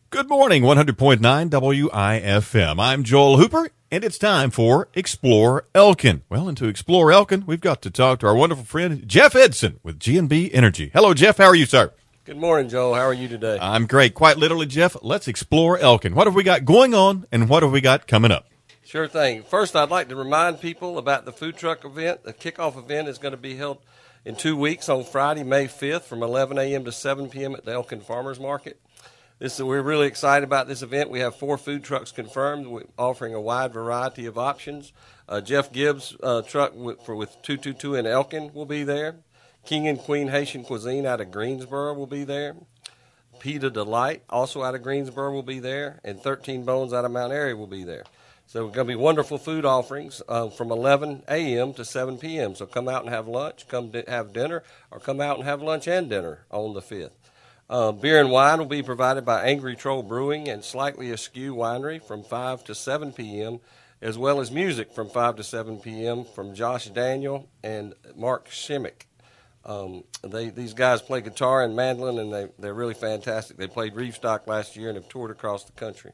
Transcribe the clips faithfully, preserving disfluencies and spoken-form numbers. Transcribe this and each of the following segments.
Good morning, one hundred point nine W I F M. I'm Joel Hooper, and it's time for Explore Elkin. Well, and to explore Elkin, we've got to talk to our wonderful friend, Jeff Edson with G and B Energy. Hello, Jeff. How are you, sir? Good morning, Joel. How are you today? I'm great. Quite literally, Jeff, let's explore Elkin. What have we got going on, and what have we got coming up? Sure thing. First, I'd like to remind people about the food truck event. The kickoff event is going to be held in two weeks on Friday, May fifth, from eleven a.m. to seven p.m. at the Elkin Farmers Market. This, we're really excited about this event. We have four food trucks confirmed, we're offering a wide variety of options. Uh, Jeff Gibbs' uh, truck with, for, with two two two in Elkin will be there. King and Queen Haitian Cuisine out of Greensboro will be there. Pita Delight, also out of Greensboro, will be there. And thirteen Bones out of Mount Airy will be there. So it's going to be wonderful food offerings uh, from eleven a.m. to seven p.m. So come out and have lunch, come di- have dinner, or come out and have lunch and dinner on the fifth. Uh, beer and wine will be provided by Angry Troll Brewing and Slightly Askew Winery from five to seven p.m., as well as music from five to seven p.m. from Josh Daniel and Mark Shimmick. Um, they, these guys play guitar and mandolin, and they, they're really fantastic. They played Reefstock last year and have toured across the country.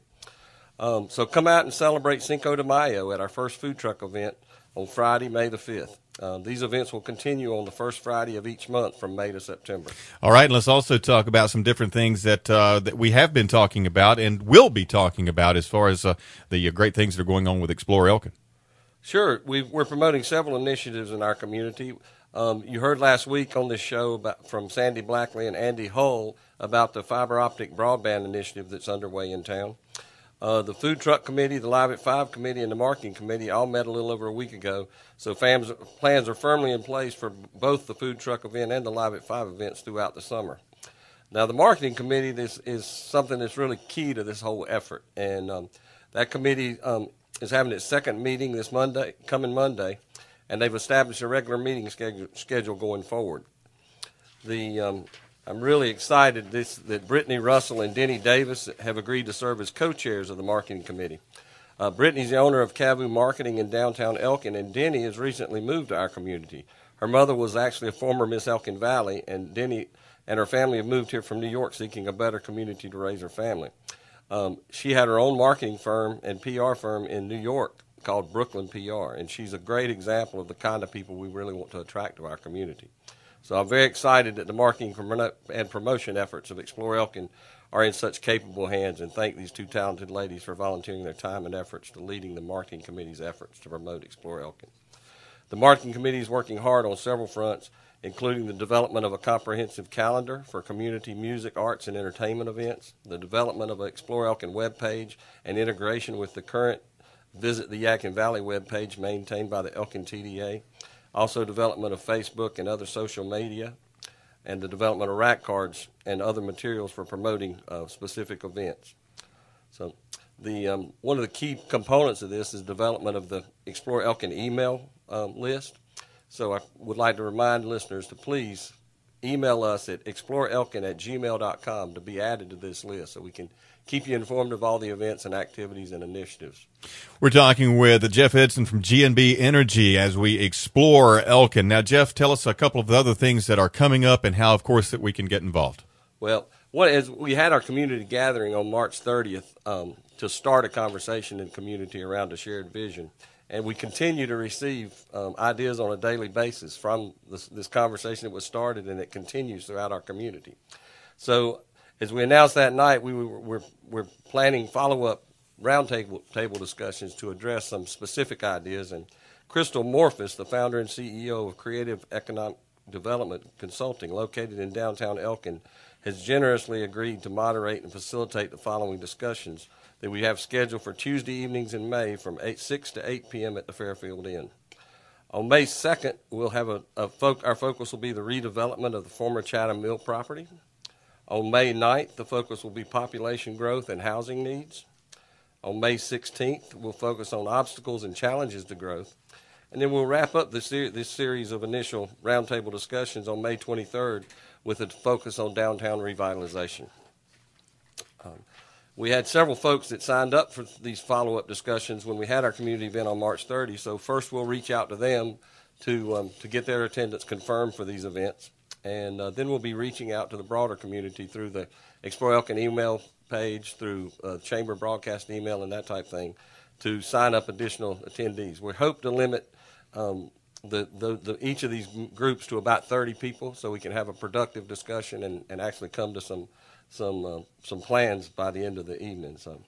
Um, so come out and celebrate Cinco de Mayo at our first food truck event on Friday, May the fifth. Uh, these events will continue on the first Friday of each month from May to September. All right, and let's also talk about some different things that uh, that we have been talking about and will be talking about as far as uh, the uh, great things that are going on with Explore Elkin. Sure. We've, we're promoting several initiatives in our community. Um, you heard last week on this show about, from Sandy Blackley and Andy Hull about the fiber optic broadband initiative that's underway in town. Uh, the Food Truck Committee, the Live at Five Committee, and the Marketing Committee all met a little over a week ago. So fams, plans are firmly in place for both the Food Truck event and the Live at Five events throughout the summer. Now, the Marketing Committee this is something that's really key to this whole effort. And um, that committee um, is having its second meeting this Monday, coming Monday, and they've established a regular meeting schedule, schedule going forward. The um, I'm really excited this, that Brittany Russell and Denny Davis have agreed to serve as co-chairs of the Marketing Committee. Uh, Brittany's the owner of Cavu Marketing in downtown Elkin, and Denny has recently moved to our community. Her mother was actually a former Miss Elkin Valley, and Denny and her family have moved here from New York seeking a better community to raise her family. Um, she had her own marketing firm and P R firm in New York called Brooklyn P R, and she's a great example of the kind of people we really want to attract to our community. So I'm very excited that the marketing and promotion efforts of Explore Elkin are in such capable hands, and thank these two talented ladies for volunteering their time and efforts to leading the Marketing Committee's efforts to promote Explore Elkin. The Marketing Committee is working hard on several fronts, including the development of a comprehensive calendar for community music, arts, and entertainment events, the development of an Explore Elkin webpage, and integration with the current Visit the Yadkin Valley webpage maintained by the Elkin T D A, also development of Facebook and other social media, and the development of rack cards and other materials for promoting uh, specific events. So the um, one of the key components of this is development of the Explore Elkin email um, list. So I would like to remind listeners to please email us at exploreelkin at gmail dot com to be added to this list so we can keep you informed of all the events and activities and initiatives. We're talking with Jeff Edson from G and B Energy as we explore Elkin. Now, Jeff, tell us a couple of the other things that are coming up and how, of course, that we can get involved. Well, what is, we had our community gathering on March thirtieth um, to start a conversation in the community around a shared vision. And we continue to receive um, ideas on a daily basis from this, this conversation that was started, and it continues throughout our community. So as we announced that night, we were we're, we're planning follow-up roundtable table discussions to address some specific ideas. And Crystal Morphus, the founder and C E O of Creative Economic Development Consulting, located in downtown Elkin, has generously agreed to moderate and facilitate the following discussions that we have scheduled for Tuesday evenings in May from eight, six to eight p.m. at the Fairfield Inn. On May second, we'll have a, a fo- our focus will be the redevelopment of the former Chatham Mill property. On May ninth, the focus will be population growth and housing needs. On May sixteenth, we'll focus on obstacles and challenges to growth. And then we'll wrap up this, ser- this series of initial roundtable discussions on May twenty-third with a focus on downtown revitalization. Um, we had several folks that signed up for these follow-up discussions when we had our community event on March thirtieth. So first we'll reach out to them to um, to get their attendance confirmed for these events. And uh, then we'll be reaching out to the broader community through the Explore Elkin email page, through uh, chamber broadcast email and that type thing, to sign up additional attendees. We hope to limit um, the, the, the each of these groups to about thirty people, so we can have a productive discussion and, and actually come to some some uh, some plans by the end of the evening. So,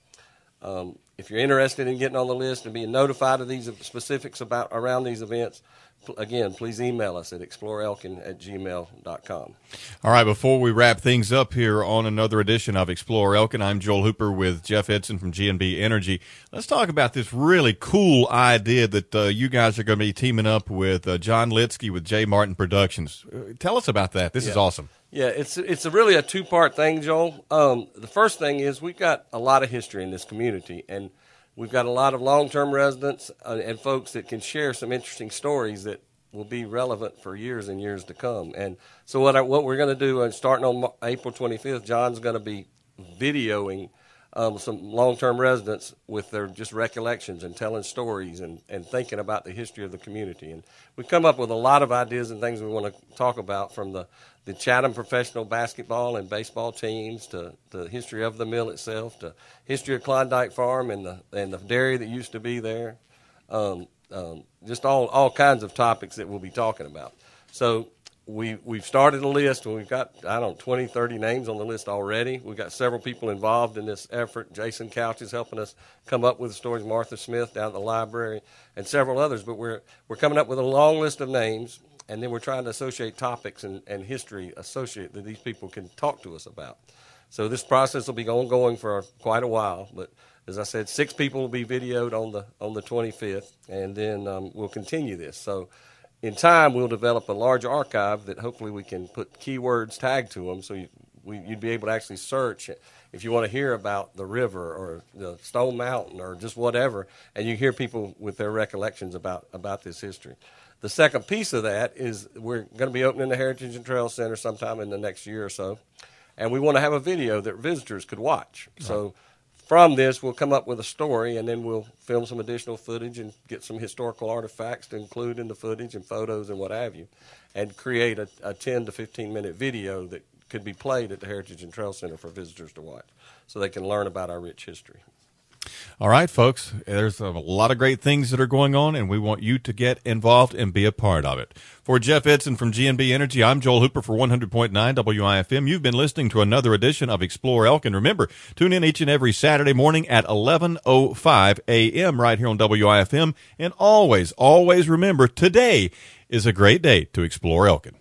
um, if you're interested in getting on the list and being notified of these specifics about around these events, again, please email us at explore elkin at gmail dot com. All right, before we wrap things up here on another edition of Explore Elkin, I'm Joel Hooper with Jeff Edson from G and B Energy. Let's talk about this really cool idea that uh, you guys are going to be teaming up with uh, John Litsky with J. Martin Productions. Uh, tell us about that. This yeah. is awesome. Yeah, it's it's a really a two-part thing, Joel. Um, the first thing is we've got a lot of history in this community, and we've got a lot of long-term residents uh, and folks that can share some interesting stories that will be relevant for years and years to come. And so what I, what we're going to do, uh, starting on April twenty-fifth, John's going to be videoing um, some long-term residents with their just recollections and telling stories and, and thinking about the history of the community. And we've come up with a lot of ideas and things we want to talk about, from the, the Chatham professional basketball and baseball teams to the history of the mill itself, to history of Klondike Farm and the and the dairy that used to be there. Um, Um, just all, all kinds of topics that we'll be talking about. So we, we've started a list, and we've got, I don't know, twenty, thirty names on the list already. We've got several people involved in this effort. Jason Couch is helping us come up with the stories, Martha Smith down at the library, and several others. But we're, we're coming up with a long list of names, and then we're trying to associate topics and, and history associate that these people can talk to us about. So this process will be ongoing for quite a while, but as I said, six people will be videoed on the on the twenty-fifth, and then um, we'll continue this. So in time, we'll develop a large archive that hopefully we can put keywords tagged to them, so you, we, you'd be able to actually search if you want to hear about the river or the Stone Mountain or just whatever, and you hear people with their recollections about, about this history. The second piece of that is we're going to be opening the Heritage and Trail Center sometime in the next year or so, and we want to have a video that visitors could watch. Right. So from this, we'll come up with a story, and then we'll film some additional footage and get some historical artifacts to include in the footage and photos and what have you, and create a, a ten to fifteen minute video that could be played at the Heritage and Trail Center for visitors to watch so they can learn about our rich history. All right, folks, there's a lot of great things that are going on, and we want you to get involved and be a part of it. For Jeff Edson from G and B Energy, I'm Joel Hooper for one hundred point nine W I F M. You've been listening to another edition of Explore Elkin. Remember, tune in each and every Saturday morning at eleven oh five a.m. right here on W I F M. And always, always remember, today is a great day to explore Elkin.